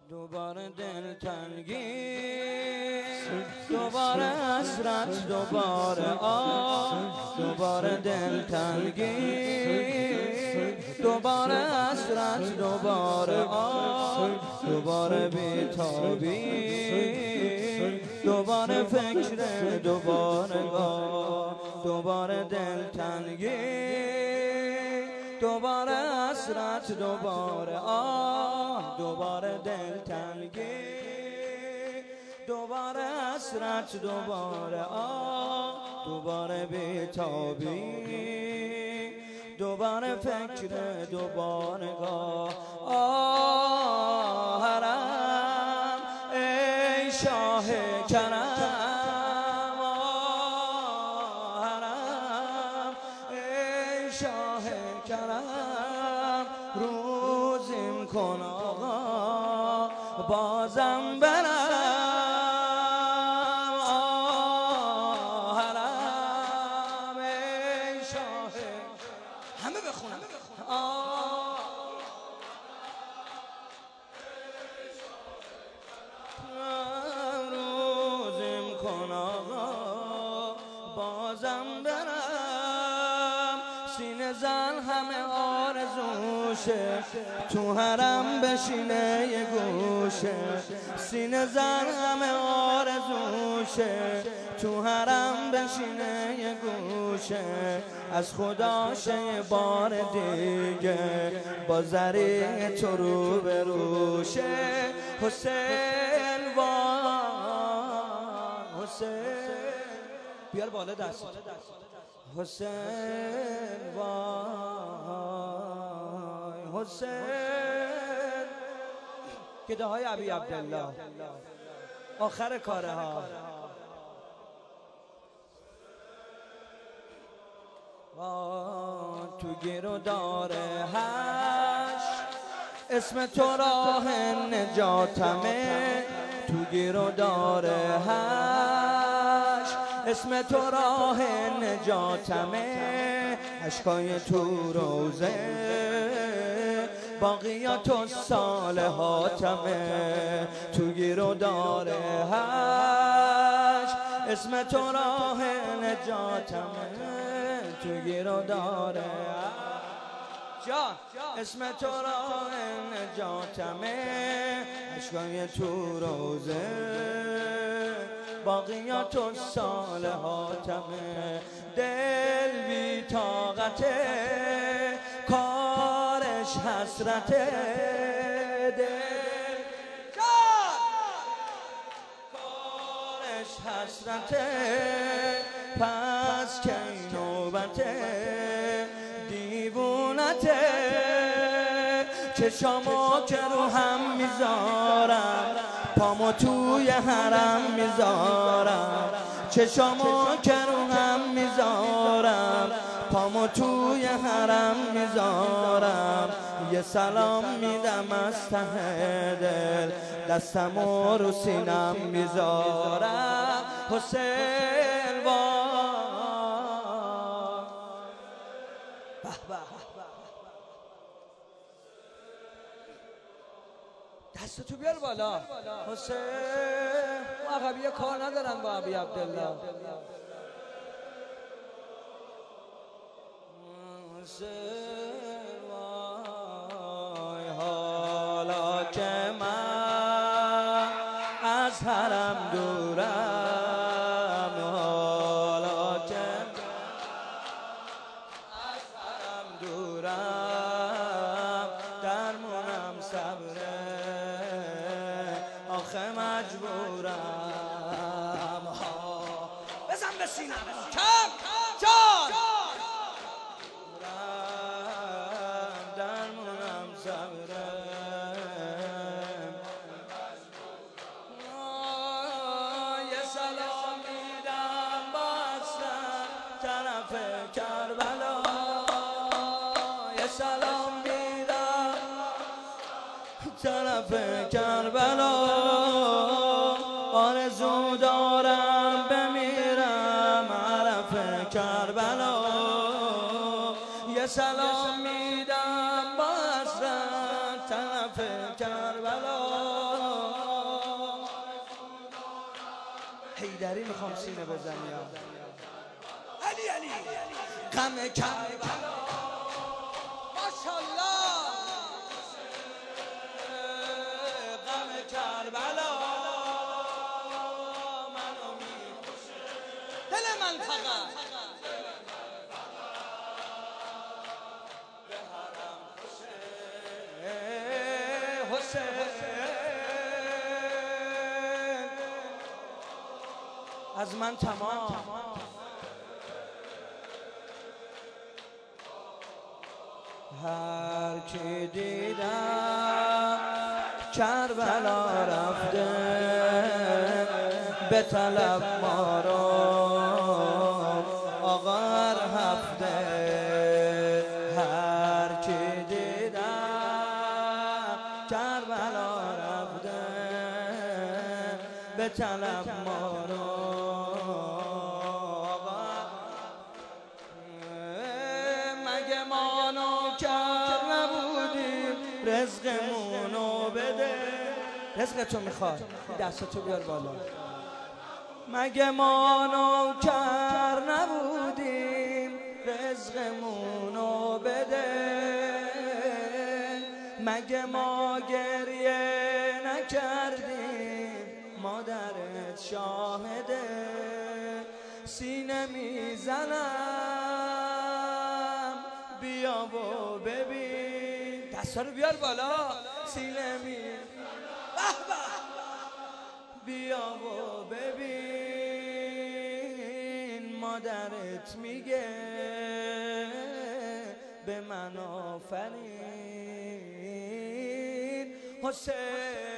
دوباره دلتنگی، دوباره حسرت، دوباره دوباره دلتنگی، دوباره حسرت، دوباره دوباره بی‌تابی، دوباره فکر، دوباره دوباره دلتنگی، دوباره حسرت، دوباره دوباره دلتنگی، دوباره حسرت، دوباره دوباره بی‌تابی، دوباره فکر، دوباره حرم ای شاه کرم، حرم ای شاه کرم، روزیم کن آقا بازم برم، حرم ای شاه، همه بخونم روزیم کن آقا بازم برم، سینه زن همه آرزوشه تو حرم بشینه یه گوشه، سینه زن همه آرزوشه تو حرم بشینه یه گوشه، از خداشه یه بار دیگه با زریع تو رو به روشه، حسین وای حسین بیار بالا دست، حسین وای حسین، گده های ابی عبدالله آخر کاره ها. تو گیر و داره هشت اسم تو راه نجاتمه، تو گیر و داره هشت اسم تو راه نجاتمه، اشکای تو روزه باقیات و صالحاتمه، تو گیر و داره هشت اسم تو راه نجاتمه، تو گیر و داره جان اسم تو راه نجاتمه، اشکای تو روزه باقیات و صالحاتمه، دل بی طاقته کارش حسرته، دل کارش حسرته، پس کی نوبته دیوونته، چشامو که رو هم میذارم پامو توی حرم میذارم، چشامو که رو هم میذارم پامو توی حرم میذارم، یه سلام میدم از ته دل دستمو رو سینم میذارم، حسین وای دستتو بیار بالا حسین، و عقبیه کار ندارن با ابی عبدالله، حسین وای حالا که من از حرم دورم، حالا که از حرم دورم، درمونم صبره آخه مجبورم، بزن به سینم کم جان، درمونم صبره یه سلام میدم با اصلا طرف کربلا، یه سلام میدم طرف کربلا، آرزو دارم بمیرم عرف کربلا، حیدری میخوام سینه بزنی علی علی غم کربلا ماشاءالله غم کربلا منو میکشه دل من فقط به حرم خوشه حسین از من تمام هر کی دیدم کربلا رفته به طلب ما رو آقا هر هفته هر کی دیدم کربلا رفته به طلب ما رو مگه ما نوکر نبودیم رزقمونو بده رزقتو میخواد دستتو بیار بالا مگه ما نوکر نبودیم رزقمونو بده مگه ما گریه نکردیم مادرت شاهده سینه میزنم بیا و ببین دستا رو بیار بالا سینه بیا و ببین مادرت میگه به من آفرین حسین